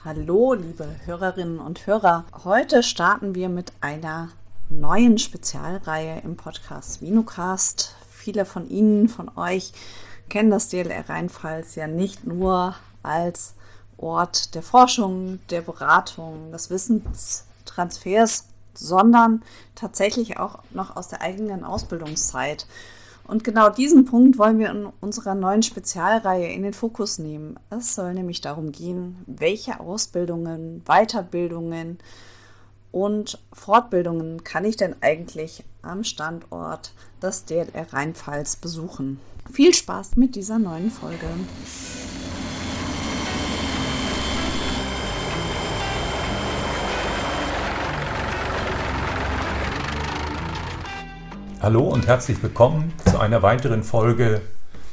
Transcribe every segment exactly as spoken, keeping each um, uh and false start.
Hallo, liebe Hörerinnen und Hörer. Heute starten wir mit einer neuen Spezialreihe im Podcast Vinocast. Viele von Ihnen, von euch, kennen das D L R Rheinpfalz ja nicht nur als Ort der Forschung, der Beratung, des Wissenstransfers, sondern tatsächlich auch noch aus der eigenen Ausbildungszeit. Und genau diesen Punkt wollen wir in unserer neuen Spezialreihe in den Fokus nehmen. Es soll nämlich darum gehen, welche Ausbildungen, Weiterbildungen und Fortbildungen kann ich denn eigentlich am Standort des D L R Rheinpfalz besuchen. Viel Spaß mit dieser neuen Folge. Hallo und herzlich willkommen zu einer weiteren Folge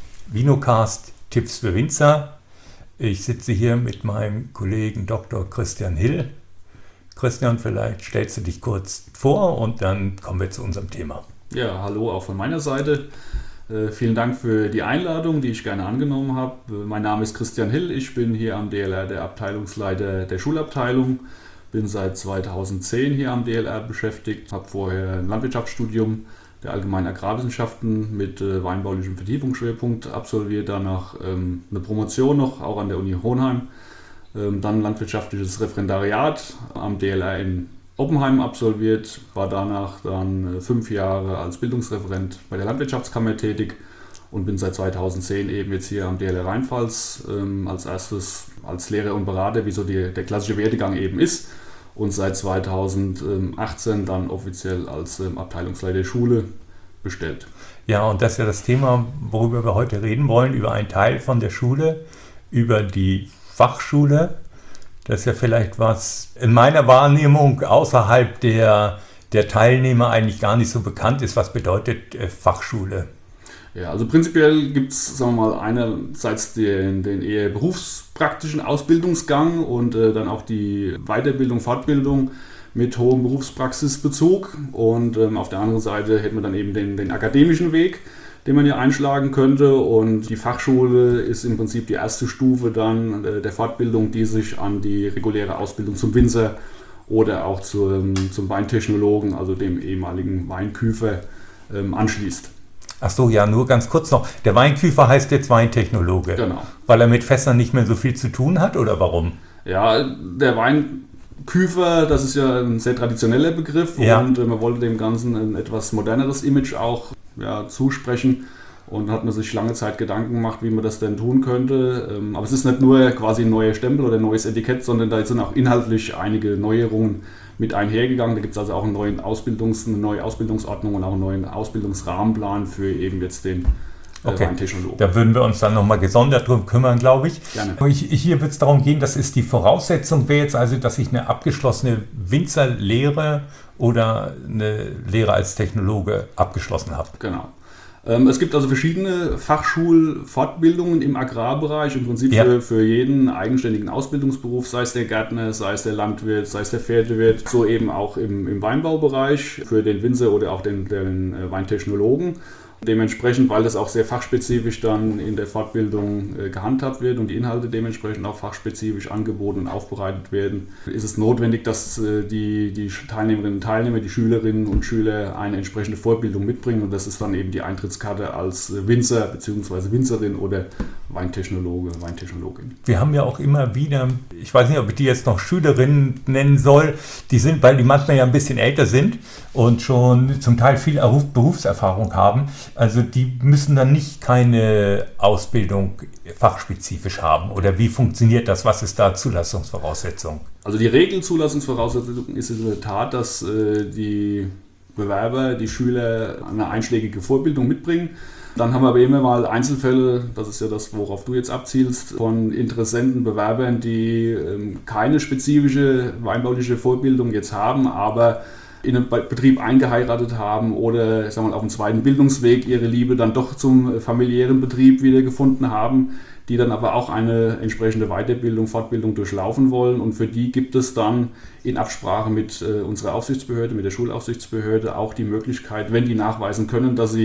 Vinocast Tipps für Winzer. Ich sitze hier mit meinem Kollegen Doktor Christian Hill. Christian, vielleicht stellst du dich kurz vor und dann kommen wir zu unserem Thema. Ja, hallo auch von meiner Seite. Äh, vielen Dank für die Einladung, die ich gerne angenommen habe. Äh, mein Name ist Christian Hill, ich bin hier am D L R der Abteilungsleiter der Schulabteilung. Bin seit zweitausendzehn hier am D L R beschäftigt, habe vorher ein Landwirtschaftsstudium der Allgemeinen Agrarwissenschaften mit äh, weinbaulichem Vertiefungsschwerpunkt absolviert, danach ähm, eine Promotion noch, auch an der Uni Hohenheim, ähm, dann landwirtschaftliches Referendariat am D L R in Oppenheim absolviert, war danach dann äh, fünf Jahre als Bildungsreferent bei der Landwirtschaftskammer tätig und bin seit zweitausendzehn eben jetzt hier am D L R Rheinpfalz ähm, als erstes als Lehrer und Berater, wie so die, der klassische Werdegang eben ist. Und seit zweitausendachtzehn dann offiziell als ähm, Abteilungsleiter der Schule bestellt. Ja, und das ist ja das Thema, worüber wir heute reden wollen, über einen Teil von der Schule, über die Fachschule. Das ist ja vielleicht was in meiner Wahrnehmung außerhalb der, der Teilnehmer eigentlich gar nicht so bekannt ist. Was bedeutet äh, Fachschule? Ja, also prinzipiell gibt es, sagen wir mal, einerseits den, den eher berufspraktischen Ausbildungsgang und äh, dann auch die Weiterbildung, Fortbildung mit hohem Berufspraxisbezug. Und ähm, auf der anderen Seite hätten wir dann eben den, den akademischen Weg, den man hier einschlagen könnte. Und die Fachschule ist im Prinzip die erste Stufe dann äh, der Fortbildung, die sich an die reguläre Ausbildung zum Winzer oder auch zum, zum Weintechnologen, also dem ehemaligen Weinküfer, ähm, anschließt. Ach so, ja, nur ganz kurz noch. Der Weinküfer heißt jetzt Weintechnologe. Genau. Weil er mit Fässern nicht mehr so viel zu tun hat, oder warum? Ja, der Weinküfer, das ist ja ein sehr traditioneller Begriff, ja. Und man wollte dem Ganzen ein etwas moderneres Image auch ja, zusprechen. Und hat man sich lange Zeit Gedanken gemacht, wie man das denn tun könnte. Aber es ist nicht nur quasi ein neuer Stempel oder ein neues Etikett, sondern da sind auch inhaltlich einige Neuerungen mit einhergegangen. Da gibt es also auch einen neuen Ausbildungs-, eine neue Ausbildungsordnung und auch einen neuen Ausbildungsrahmenplan für eben jetzt den äh, okay. Weintechnologen. Da würden wir uns dann nochmal gesondert drum kümmern, glaube ich. Gerne. Ich, hier wird es darum gehen, das ist die Voraussetzung, wäre jetzt also, dass ich eine abgeschlossene Winzerlehre oder eine Lehre als Technologe abgeschlossen habe. Genau. Es gibt also verschiedene Fachschulfortbildungen im Agrarbereich, im Prinzip ja. für, für jeden eigenständigen Ausbildungsberuf, sei es der Gärtner, sei es der Landwirt, sei es der Pferdewirt, so eben auch im, im Weinbaubereich für den Winzer oder auch den, den Weintechnologen. Dementsprechend, weil das auch sehr fachspezifisch dann in der Fortbildung äh, gehandhabt wird und die Inhalte dementsprechend auch fachspezifisch angeboten und aufbereitet werden, ist es notwendig, dass äh, die, die Teilnehmerinnen und Teilnehmer, die Schülerinnen und Schüler eine entsprechende Fortbildung mitbringen und das ist dann eben die Eintrittskarte als Winzer bzw. Winzerin oder Weintechnologe, Weintechnologin. Wir haben ja auch immer wieder, ich weiß nicht, ob ich die jetzt noch Schülerinnen nennen soll, die sind, weil die manchmal ja ein bisschen älter sind und schon zum Teil viel Berufserfahrung haben. Also die müssen dann nicht keine Ausbildung fachspezifisch haben. Oder wie funktioniert das? Was ist da Zulassungsvoraussetzung? Also die Regelzulassungsvoraussetzung ist in der Tat, dass äh, die Bewerber, die Schüler eine einschlägige Vorbildung mitbringen. Dann haben wir aber immer mal Einzelfälle, das ist ja das, worauf du jetzt abzielst, von Interessenten, Bewerbern, die ähm, keine spezifische weinbauliche Vorbildung jetzt haben, aber in einen Betrieb eingeheiratet haben oder ich sag mal, auf dem zweiten Bildungsweg ihre Liebe dann doch zum familiären Betrieb wiedergefunden haben, die dann aber auch eine entsprechende Weiterbildung, Fortbildung durchlaufen wollen. Und für die gibt es dann in Absprache mit äh, unserer Aufsichtsbehörde, mit der Schulaufsichtsbehörde auch die Möglichkeit, wenn die nachweisen können, dass sie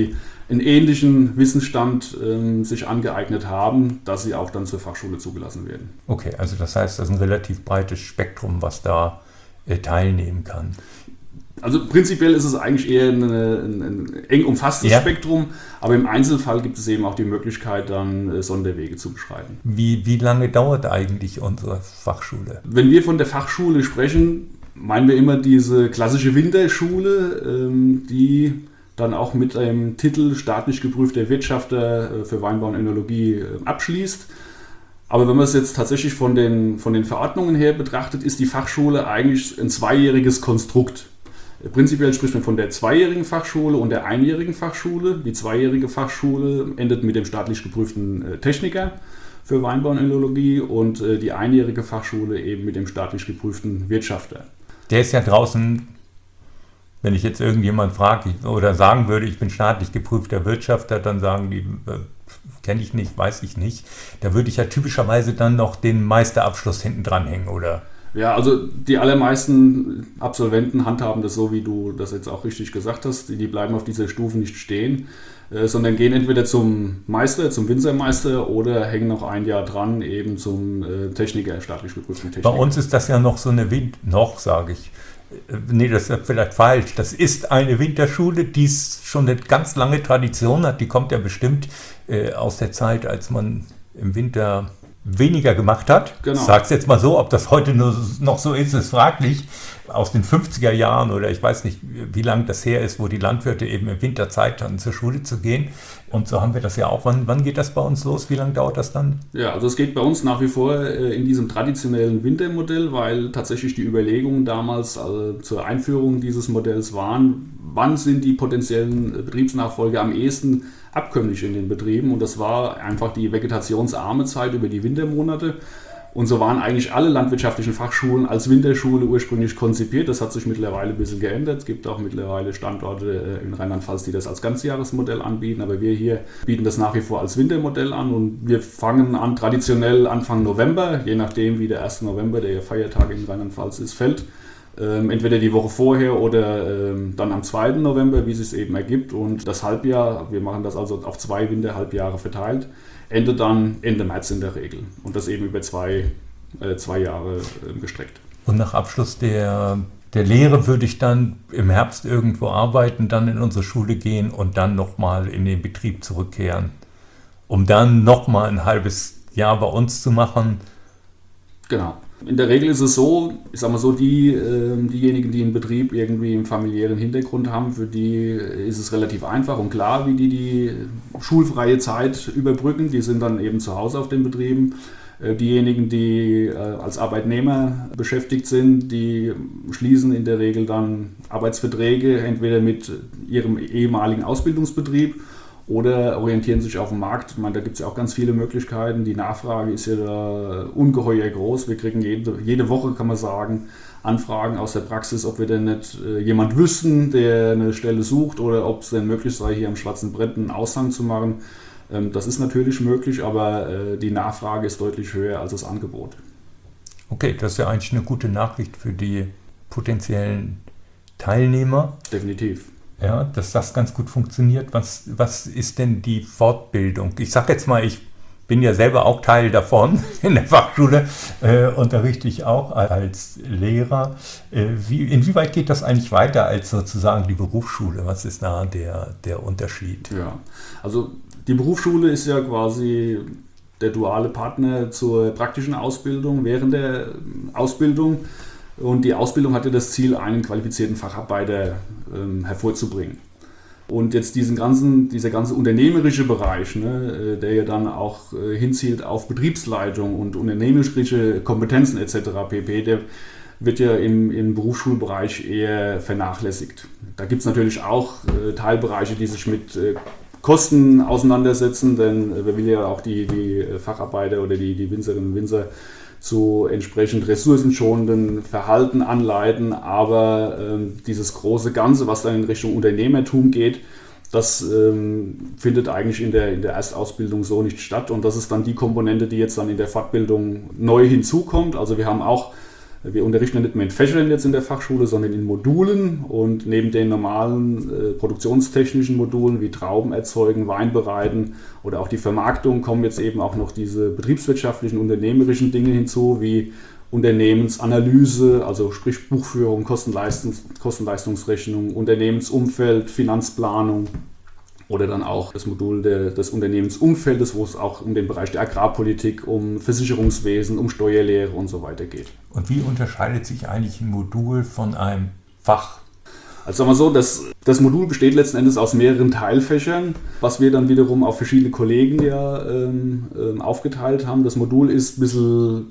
einen ähnlichen Wissensstand ähm, sich angeeignet haben, dass sie auch dann zur Fachschule zugelassen werden. Okay, also das heißt, das ist ein relativ breites Spektrum, was da äh, teilnehmen kann. Also prinzipiell ist es eigentlich eher eine, ein, ein eng umfasstes ja. Spektrum, aber im Einzelfall gibt es eben auch die Möglichkeit, dann äh, Sonderwege zu beschreiten. Wie, wie lange dauert eigentlich unsere Fachschule? Wenn wir von der Fachschule sprechen, meinen wir immer diese klassische Winterschule, ähm, die dann auch mit einem Titel staatlich geprüfter Wirtschafter äh, für Weinbau und Önologie äh, abschließt. Aber wenn man es jetzt tatsächlich von den, von den Verordnungen her betrachtet, ist die Fachschule eigentlich ein zweijähriges Konstrukt. Prinzipiell spricht man von der zweijährigen Fachschule und der einjährigen Fachschule. Die zweijährige Fachschule endet mit dem staatlich geprüften Techniker für Weinbau und Önologie und die einjährige Fachschule eben mit dem staatlich geprüften Wirtschafter. Der ist ja draußen, wenn ich jetzt irgendjemand frage oder sagen würde, ich bin staatlich geprüfter Wirtschafter, dann sagen die, äh, kenne ich nicht, weiß ich nicht. Da würde ich ja typischerweise dann noch den Meisterabschluss hinten dranhängen, oder? Ja, also die allermeisten Absolventen handhaben das so, wie du das jetzt auch richtig gesagt hast. Die bleiben auf dieser Stufe nicht stehen, äh, sondern gehen entweder zum Meister, zum Winzermeister oder hängen noch ein Jahr dran, eben zum äh, Techniker, staatlich geprüften Techniker. Bei uns ist das ja noch so eine Wind, noch sage ich, nee, das ist vielleicht falsch. Das ist eine Winterschule, die schon eine ganz lange Tradition hat. Die kommt ja bestimmt äh, aus der Zeit, als man im Winter weniger gemacht hat. Genau. Ich sage es jetzt mal so, ob das heute nur noch so ist, ist fraglich. Aus den fünfziger Jahren oder ich weiß nicht, wie lange das her ist, wo die Landwirte eben im Winter Zeit hatten, zur Schule zu gehen. Und so haben wir das ja auch. Wann, wann geht das bei uns los? Wie lange dauert das dann? Ja, also es geht bei uns nach wie vor äh, in diesem traditionellen Wintermodell, weil tatsächlich die Überlegungen damals also zur Einführung dieses Modells waren, wann sind die potenziellen Betriebsnachfolger am ehesten abkömmlich in den Betrieben. Und das war einfach die vegetationsarme Zeit über die Wintermonate. Und so waren eigentlich alle landwirtschaftlichen Fachschulen als Winterschule ursprünglich konzipiert. Das hat sich mittlerweile ein bisschen geändert. Es gibt auch mittlerweile Standorte in Rheinland-Pfalz, die das als Ganzjahresmodell anbieten. Aber wir hier bieten das nach wie vor als Wintermodell an. Und wir fangen an traditionell Anfang November, je nachdem wie der erste November, der ja Feiertag in Rheinland-Pfalz ist, fällt. Ähm, entweder die Woche vorher oder ähm, dann am zweiten November, wie es sich eben ergibt. Und das Halbjahr, wir machen das also auf zwei Winterhalbjahre verteilt, endet dann Ende März in der Regel. Und das eben über zwei, äh, zwei Jahre äh, gestreckt. Und nach Abschluss der, der Lehre würde ich dann im Herbst irgendwo arbeiten, dann in unsere Schule gehen und dann nochmal in den Betrieb zurückkehren, um dann nochmal ein halbes Jahr bei uns zu machen. Genau. In der Regel ist es so, ich sag mal so, die, äh, diejenigen, die einen Betrieb irgendwie im familiären Hintergrund haben, für die ist es relativ einfach und klar, wie die die schulfreie Zeit überbrücken. Die sind dann eben zu Hause auf den Betrieben. Äh, diejenigen, die äh, als Arbeitnehmer beschäftigt sind, die schließen in der Regel dann Arbeitsverträge entweder mit ihrem ehemaligen Ausbildungsbetrieb oder orientieren sich auf dem Markt. Ich meine, da gibt es ja auch ganz viele Möglichkeiten. Die Nachfrage ist ja da ungeheuer groß. Wir kriegen jede, jede Woche, kann man sagen, Anfragen aus der Praxis, ob wir denn nicht äh, jemand wüssten, der eine Stelle sucht oder ob es denn möglich sei, hier am Schwarzen Brett einen Aushang zu machen. Ähm, das ist natürlich möglich, aber äh, die Nachfrage ist deutlich höher als das Angebot. Okay, das ist ja eigentlich eine gute Nachricht für die potenziellen Teilnehmer. Definitiv. Ja, dass das ganz gut funktioniert. Was, was ist denn die Fortbildung? Ich sage jetzt mal, ich bin ja selber auch Teil davon. In der Fachschule äh, unterrichte ich auch als Lehrer. Äh, wie, inwieweit geht das eigentlich weiter als sozusagen die Berufsschule? Was ist da der, der Unterschied? Ja, also die Berufsschule ist ja quasi der duale Partner zur praktischen Ausbildung während der Ausbildung. Und die Ausbildung hatte das Ziel, einen qualifizierten Facharbeiter ähm, hervorzubringen. Und jetzt diesen ganzen, dieser ganze unternehmerische Bereich, ne, der ja dann auch äh, hinzielt auf Betriebsleitung und unternehmerische Kompetenzen et cetera pp., der wird ja im, im Berufsschulbereich eher vernachlässigt. Da gibt es natürlich auch äh, Teilbereiche, die sich mit äh, Kosten auseinandersetzen, denn äh, wir will ja auch die, die Facharbeiter oder die, die Winzerinnen und Winzer zu entsprechend ressourcenschonenden Verhalten anleiten, aber ähm, dieses große Ganze, was dann in Richtung Unternehmertum geht, das ähm, findet eigentlich in der, in der Erstausbildung so nicht statt und das ist dann die Komponente, die jetzt dann in der Fortbildung neu hinzukommt. Also wir haben auch Wir unterrichten ja nicht mehr in Fächern jetzt in der Fachschule, sondern in Modulen, und neben den normalen äh, produktionstechnischen Modulen wie Trauben erzeugen, Wein bereiten oder auch die Vermarktung kommen jetzt eben auch noch diese betriebswirtschaftlichen, unternehmerischen Dinge hinzu, wie Unternehmensanalyse, also sprich Buchführung, Kostenleistungs- Kostenleistungsrechnung, Unternehmensumfeld, Finanzplanung. Oder dann auch das Modul der, des Unternehmensumfeldes, wo es auch um den Bereich der Agrarpolitik, um Versicherungswesen, um Steuerlehre und so weiter geht. Und wie unterscheidet sich eigentlich ein Modul von einem Fach? Also sagen wir so, das, das Modul besteht letzten Endes aus mehreren Teilfächern, was wir dann wiederum auf verschiedene Kollegen ja ähm, ähm, aufgeteilt haben. Das Modul ist ein bisschen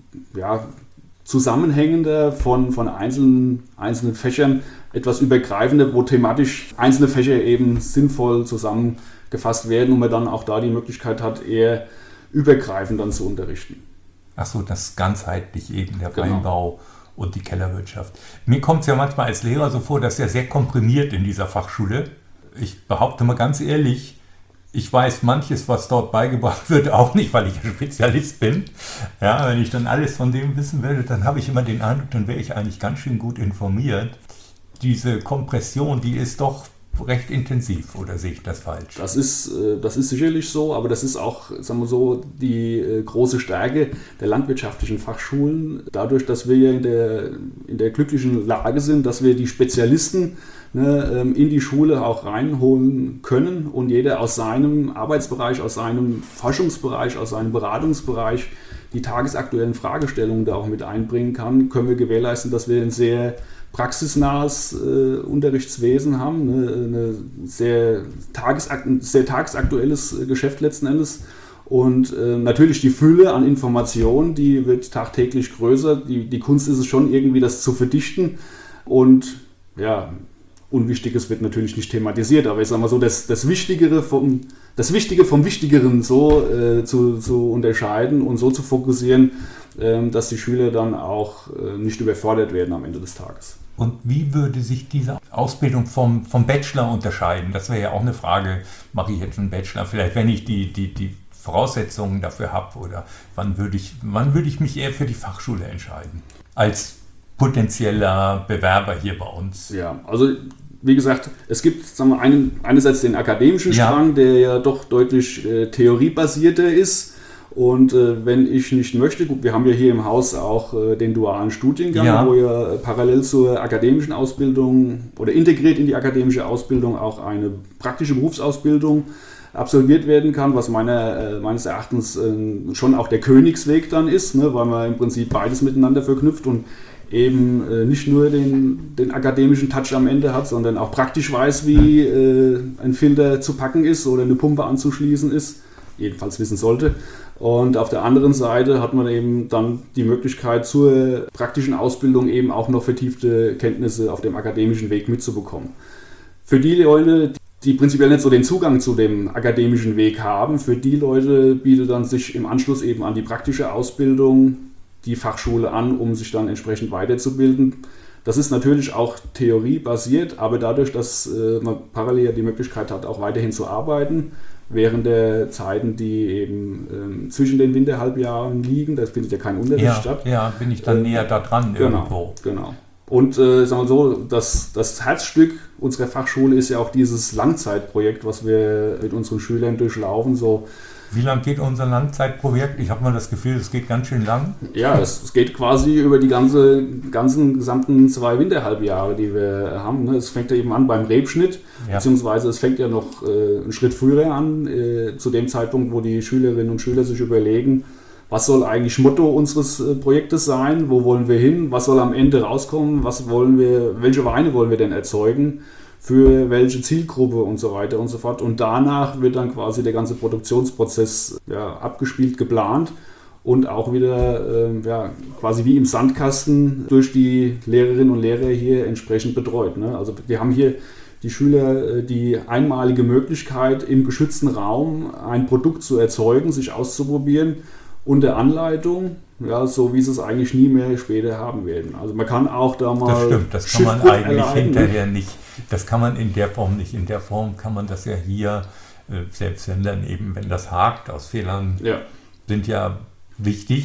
ja, zusammenhängender von, von einzelnen, einzelnen Fächern, etwas übergreifender, wo thematisch einzelne Fächer eben sinnvoll zusammengefasst werden und man dann auch da die Möglichkeit hat, eher übergreifend dann zu unterrichten. Ach so, das ganzheitlich eben, der Genau. Weinbau und die Kellerwirtschaft. Mir kommt es ja manchmal als Lehrer so vor, dass er sehr komprimiert in dieser Fachschule. Ich behaupte mal ganz ehrlich, ich weiß manches, was dort beigebracht wird, auch nicht, weil ich ein Spezialist bin. Ja, wenn ich dann alles von dem wissen würde, dann habe ich immer den Eindruck, dann wäre ich eigentlich ganz schön gut informiert. Diese Kompression, die ist doch recht intensiv, oder sehe ich das falsch? Das ist, das ist sicherlich so, aber das ist auch, sagen wir so, die große Stärke der landwirtschaftlichen Fachschulen. Dadurch, dass wir ja in der, in der glücklichen Lage sind, dass wir die Spezialisten ne, in die Schule auch reinholen können und jeder aus seinem Arbeitsbereich, aus seinem Forschungsbereich, aus seinem Beratungsbereich die tagesaktuellen Fragestellungen da auch mit einbringen kann, können wir gewährleisten, dass wir ein sehr praxisnahes äh, Unterrichtswesen haben, ne, eine sehr, tagesakt- ein sehr tagesaktuelles äh, Geschäft letzten Endes. Und äh, natürlich die Fülle an Informationen, die wird tagtäglich größer. Die, die Kunst ist es schon irgendwie, das zu verdichten. Und ja, Unwichtiges wird natürlich nicht thematisiert, aber ich sage mal so, das, das, Wichtigere vom, das Wichtige vom Wichtigeren so äh, zu, zu unterscheiden und so zu fokussieren, äh, dass die Schüler dann auch äh, nicht überfordert werden am Ende des Tages. Und wie würde sich diese Ausbildung vom, vom Bachelor unterscheiden? Das wäre ja auch eine Frage, mache ich jetzt einen Bachelor? Vielleicht, wenn ich die, die, die Voraussetzungen dafür habe, oder wann würde ich, wann würde ich mich eher für die Fachschule entscheiden? Als potenzieller Bewerber hier bei uns. Ja, also wie gesagt, es gibt sagen wir, einen, einerseits den akademischen ja. Strang, der ja doch deutlich äh, theoriebasierter ist. Und äh, wenn ich nicht möchte, gut, wir haben ja hier im Haus auch äh, den dualen Studiengang, ja. wo ja äh, parallel zur akademischen Ausbildung oder integriert in die akademische Ausbildung auch eine praktische Berufsausbildung absolviert werden kann, was meiner, äh, meines Erachtens äh, schon auch der Königsweg dann ist, ne, weil man im Prinzip beides miteinander verknüpft und eben äh, nicht nur den, den akademischen Touch am Ende hat, sondern auch praktisch weiß, wie äh, ein Filter zu packen ist oder eine Pumpe anzuschließen ist, jedenfalls wissen sollte. Und auf der anderen Seite hat man eben dann die Möglichkeit, zur praktischen Ausbildung eben auch noch vertiefte Kenntnisse auf dem akademischen Weg mitzubekommen. Für die Leute, die prinzipiell nicht so den Zugang zu dem akademischen Weg haben, für die Leute bietet dann sich im Anschluss eben an die praktische Ausbildung die Fachschule an, um sich dann entsprechend weiterzubilden. Das ist natürlich auch theoriebasiert, aber dadurch, dass äh, man parallel die Möglichkeit hat, auch weiterhin zu arbeiten, während der Zeiten, die eben ähm, zwischen den Winterhalbjahren liegen, da findet ja kein Unterricht ja, statt. Ja, bin ich dann äh, näher da dran genau, irgendwo. Genau. Und äh, sagen wir so, das, das Herzstück unserer Fachschule ist ja auch dieses Langzeitprojekt, was wir mit unseren Schülern durchlaufen. So, wie lang geht unser Langzeitprojekt? Ich habe mal das Gefühl, es geht ganz schön lang. Ja, es, es geht quasi über die ganze, ganzen gesamten zwei Winterhalbjahre, die wir haben. Ne? Es fängt ja eben an beim Rebschnitt, ja. beziehungsweise es fängt ja noch äh, einen Schritt früher an, äh, zu dem Zeitpunkt, wo die Schülerinnen und Schüler sich überlegen, was soll eigentlich Motto unseres äh, Projektes sein, wo wollen wir hin, was soll am Ende rauskommen, was wollen wir, welche Weine wollen wir denn erzeugen, für welche Zielgruppe und so weiter und so fort. Und danach wird dann quasi der ganze Produktionsprozess ja, abgespielt, geplant und auch wieder äh, ja, quasi wie im Sandkasten durch die Lehrerinnen und Lehrer hier entsprechend betreut. Ne? Also wir haben hier die Schüler die einmalige Möglichkeit, im geschützten Raum ein Produkt zu erzeugen, sich auszuprobieren, unter Anleitung, ja, so wie sie es eigentlich nie mehr später haben werden. Also man kann auch da mal... Das stimmt, das kann man eigentlich erleiden, hinterher ne? nicht. Das kann man in der Form nicht. In der Form kann man das ja hier, selbst wenn dann eben, wenn das hakt, aus Fehlern ja. sind ja wichtig.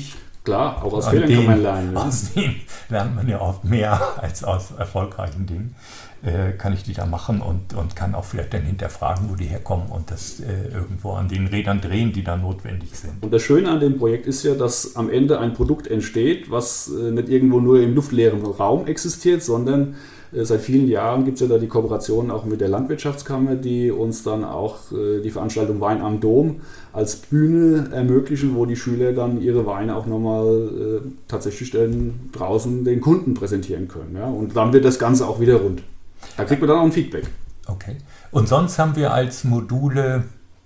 Klar, auch aus An Fehlern denen, kann man lernen. Ja. Aus denen lernt man ja oft mehr als aus erfolgreichen Dingen. Äh, kann ich die da machen und, und kann auch vielleicht dann hinterfragen, wo die herkommen und das äh, irgendwo an den Rädern drehen, die da notwendig sind. Und das Schöne an dem Projekt ist ja, dass am Ende ein Produkt entsteht, was äh, nicht irgendwo nur im luftleeren Raum existiert, sondern äh, seit vielen Jahren gibt es ja da die Kooperation auch mit der Landwirtschaftskammer, die uns dann auch äh, die Veranstaltung Wein am Dom als Bühne ermöglichen, wo die Schüler dann ihre Weine auch nochmal äh, tatsächlich dann draußen den Kunden präsentieren können. Ja? Und dann wird das Ganze auch wieder rund. Da kriegt man dann auch ein Feedback. Okay. Und sonst haben wir als Module,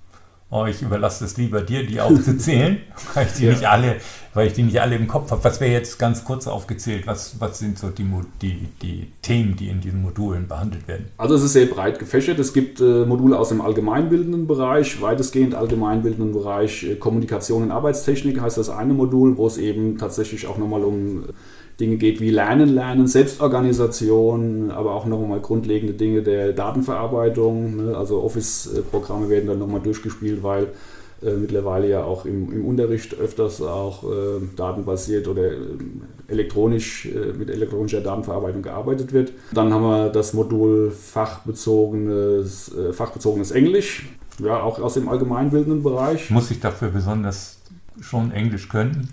oh, ich überlasse es lieber dir, die aufzuzählen, weil ich die Ja. nicht alle, weil ich die nicht alle im Kopf habe. Was wäre jetzt ganz kurz aufgezählt? Was, was sind so die, Mo- die, die Themen, die in diesen Modulen behandelt werden? Also es ist sehr breit gefächert. Es gibt äh, Module aus dem allgemeinbildenden Bereich, weitestgehend allgemeinbildenden Bereich äh, Kommunikation und Arbeitstechnik heißt das eine Modul, wo es eben tatsächlich auch nochmal um äh, Dinge geht wie Lernen, Lernen, Selbstorganisation, aber auch nochmal grundlegende Dinge der Datenverarbeitung. Ne? Also Office-Programme werden dann nochmal durchgespielt, weil äh, mittlerweile ja auch im, im Unterricht öfters auch äh, datenbasiert oder äh, elektronisch äh, mit elektronischer Datenverarbeitung gearbeitet wird. Dann haben wir das Modul fachbezogenes, äh, fachbezogenes Englisch, ja, auch aus dem allgemeinbildenden Bereich. Muss ich dafür besonders schon Englisch können?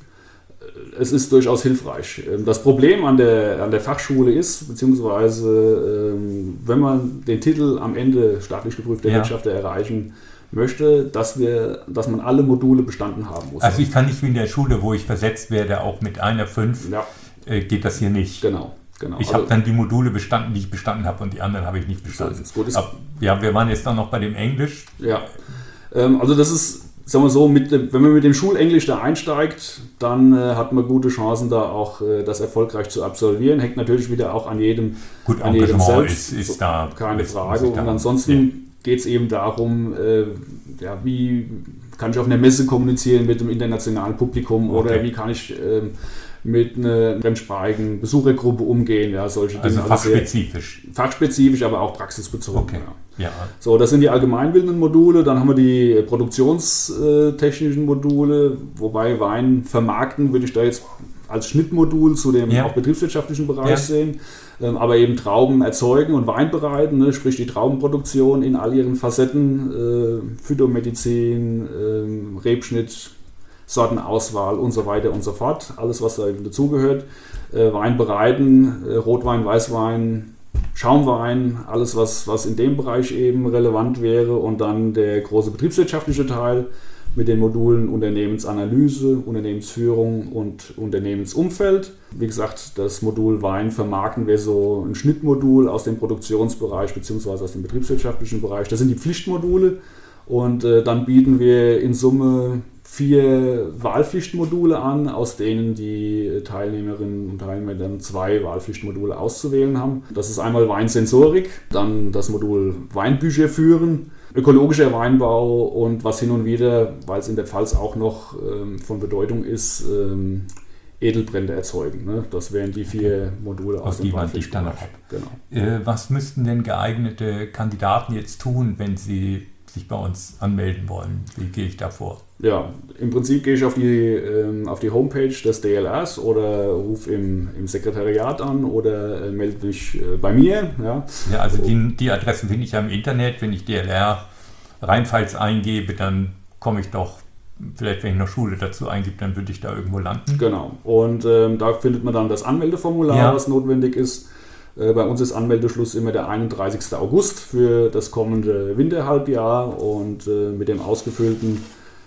Es ist durchaus hilfreich. Das Problem an der, an der Fachschule ist, beziehungsweise wenn man den Titel am Ende staatlich geprüfter Ja. Wirtschafter erreichen möchte, dass, wir, dass man alle Module bestanden haben muss. Also ich kann nicht wie in der Schule, wo ich versetzt werde, auch mit einer fünf, ja, äh, geht das hier nicht. genau. genau. Ich habe dann die Module bestanden, die ich bestanden habe und die anderen habe ich nicht bestanden. So ist es. Gut, ist- Ab, ja, wir waren jetzt dann noch bei dem Englisch. Ja, ähm, also das ist, sagen wir so, mit dem, wenn man mit dem Schulenglisch da einsteigt, dann äh, hat man gute Chancen, da auch äh, das erfolgreich zu absolvieren. Hängt natürlich wieder auch an jedem, Gut, an jedem Engagement selbst. ist, ist So, da. keine ist- Frage. muss ich Und da- ansonsten geht es eben darum, äh, ja, wie kann ich auf einer Messe kommunizieren mit dem internationalen Publikum oder Okay. wie kann ich ähm, mit einer fremdsprachigen Besuchergruppe umgehen. Ja, solche Also Dinge. Also sehr fachspezifisch. fachspezifisch, aber auch praxisbezogen. Okay. Ja. Ja. So, das sind die allgemeinbildenden Module. Dann haben wir die produktionstechnischen Module, wobei Wein vermarkten würde ich da jetzt als Schnittmodul zu dem Ja. auch betriebswirtschaftlichen Bereich Ja. sehen. Ähm, aber eben Trauben erzeugen und Wein bereiten, ne, sprich die Traubenproduktion in all ihren Facetten, äh, Phytomedizin, ähm, Rebschnitt, Sortenauswahl und so weiter und so fort. Alles, was da eben dazugehört. Äh, Wein bereiten, äh, Rotwein, Weißwein, Schaumwein, alles, was, was in dem Bereich eben relevant wäre. Und dann der große betriebswirtschaftliche Teil mit den Modulen Unternehmensanalyse, Unternehmensführung und Unternehmensumfeld. Wie gesagt, das Modul Wein vermarkten wäre so ein Schnittmodul aus dem Produktionsbereich bzw. aus dem betriebswirtschaftlichen Bereich. Das sind die Pflichtmodule und äh, dann bieten wir in Summe vier Wahlpflichtmodule an, aus denen die Teilnehmerinnen und Teilnehmer dann zwei Wahlpflichtmodule auszuwählen haben. Das ist einmal Weinsensorik, dann das Modul Weinbücher führen, ökologischer Weinbau und was hin und wieder, weil es in der Pfalz auch noch ähm, von Bedeutung ist, ähm, Edelbrände erzeugen. Ne? Das wären die vier Module aus Auf dem die man dich dann noch Wahlpflichtbereich. hat. Genau. Äh, was müssten denn geeignete Kandidaten jetzt tun, wenn sie sich bei uns anmelden wollen? Wie gehe ich da vor? Ja, im Prinzip gehe ich auf die, ähm, auf die Homepage des D L Rs oder rufe im, im Sekretariat an oder äh, melde mich äh, bei mir. Ja. Ja, also die, die Adressen finde ich ja im Internet. Wenn ich D L R Rheinpfalz eingebe, dann komme ich doch, vielleicht wenn ich noch Schule dazu eingebe, dann würde ich da irgendwo landen. Genau. Und ähm, da findet man dann das Anmeldeformular, Ja. was notwendig ist. Äh, bei uns ist Anmeldeschluss immer der einunddreißigster August für das kommende Winterhalbjahr und äh, mit dem ausgefüllten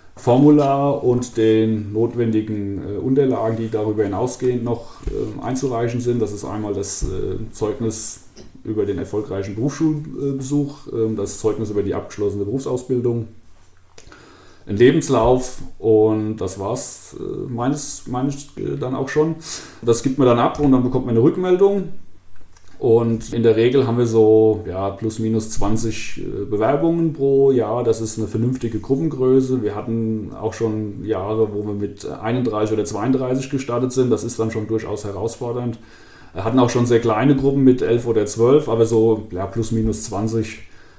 Formular und den notwendigen äh, Unterlagen, die darüber hinausgehend noch äh, einzureichen sind. Das ist einmal das äh, Zeugnis über den erfolgreichen Berufsschulbesuch, äh, das Zeugnis über die abgeschlossene Berufsausbildung, ein Lebenslauf und das war's äh, meines, meines äh, dann auch schon. Das gibt man dann ab und dann bekommt man eine Rückmeldung. Und in der Regel haben wir so ja, plus minus zwanzig äh, Bewerbungen pro Jahr. Das ist eine vernünftige Gruppengröße. Wir hatten auch schon Jahre, wo wir mit einunddreißig oder zweiunddreißig gestartet sind. Das ist dann schon durchaus herausfordernd. Wir hatten auch schon sehr kleine Gruppen mit elf oder zwölf, aber so ja, plus minus zwanzig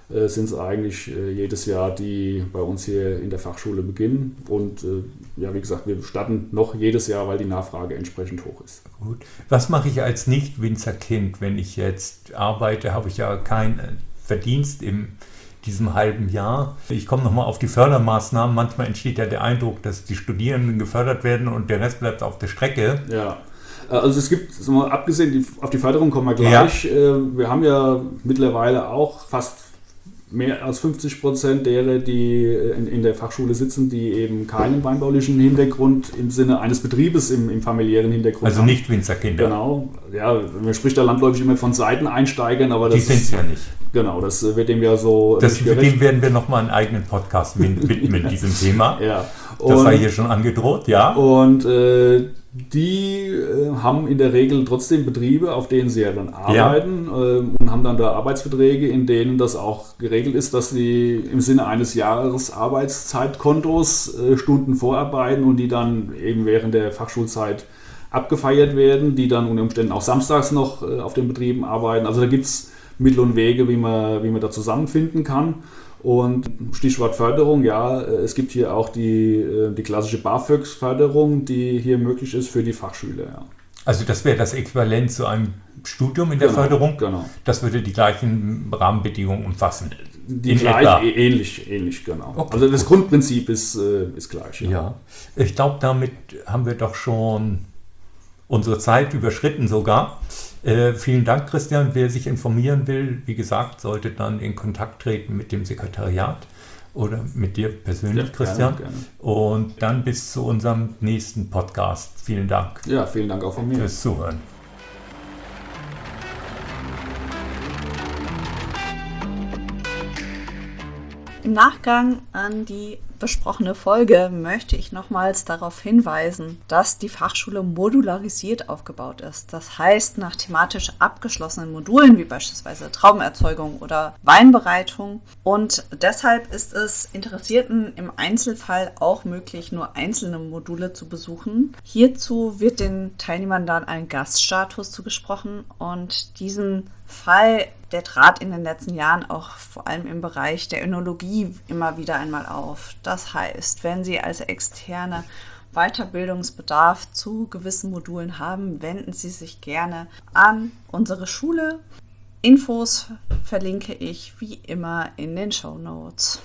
äh, sind es eigentlich äh, jedes Jahr, die bei uns hier in der Fachschule beginnen. Und äh, ja, wie gesagt, wir starten noch jedes Jahr, weil die Nachfrage entsprechend hoch ist. Gut. Was mache ich als Nicht-Winzerkind, wenn ich jetzt arbeite? Habe ich ja keinen Verdienst in diesem halben Jahr. Ich komme nochmal auf die Fördermaßnahmen. Manchmal entsteht ja der Eindruck, dass die Studierenden gefördert werden und der Rest bleibt auf der Strecke. Ja. Also es gibt, sagen wir, abgesehen die, auf die Förderung kommen wir gleich, ja. Wir haben ja mittlerweile auch fast mehr als fünfzig Prozent derer, die in, in der Fachschule sitzen, die eben keinen weinbaulichen Hintergrund im Sinne eines Betriebes im, im familiären Hintergrund also haben. Also nicht Winzerkinder. Genau, ja, man spricht da landläufig immer von Seiteneinsteigern, aber das die sind es ja nicht. Genau, das wird dem ja so... Das, für den werden wir nochmal einen eigenen Podcast widmen, diesem Thema. Ja. Und, das war hier schon angedroht, ja. Und äh, die äh, haben in der Regel trotzdem Betriebe, auf denen sie ja dann arbeiten, ja. äh, und haben dann da Arbeitsverträge, in denen das auch geregelt ist, dass sie im Sinne eines Jahresarbeitszeitkontos äh, Stunden vorarbeiten und die dann eben während der Fachschulzeit abgefeiert werden, die dann unter Umständen auch samstags noch äh, auf den Betrieben arbeiten. Also da gibt es Mittel und Wege, wie man, wie man da zusammenfinden kann. Und Stichwort Förderung, ja, es gibt hier auch die, die klassische BAföG-Förderung, die hier möglich ist für die Fachschüler. Ja. Also das wäre das Äquivalent zu einem Studium in der genau, Förderung? Genau. Das würde die gleichen Rahmenbedingungen umfassen? Die gleich, ähnlich, ähnlich, genau. Okay, also das gut. Grundprinzip ist, ist gleich. Ja, ja. Ich glaube, damit haben wir doch schon unsere Zeit überschritten sogar. Äh, vielen Dank, Christian. Wer sich informieren will, wie gesagt, sollte dann in Kontakt treten mit dem Sekretariat oder mit dir persönlich, ja, Christian. Gerne, gerne. Und dann bis zu unserem nächsten Podcast. Vielen Dank. Ja, vielen Dank auch von mir. Fürs Zuhören. Im Nachgang an die besprochene Folge möchte ich nochmals darauf hinweisen, dass die Fachschule modularisiert aufgebaut ist. Das heißt, nach thematisch abgeschlossenen Modulen wie beispielsweise Traubenerzeugung oder Weinbereitung. Und deshalb ist es Interessierten im Einzelfall auch möglich, nur einzelne Module zu besuchen. Hierzu wird den Teilnehmern dann ein Gaststatus zugesprochen und diesen Fall, der trat in den letzten Jahren auch vor allem im Bereich der Önologie immer wieder einmal auf. Das heißt, wenn Sie als Externe Weiterbildungsbedarf zu gewissen Modulen haben, wenden Sie sich gerne an unsere Schule. Infos verlinke ich wie immer in den Shownotes.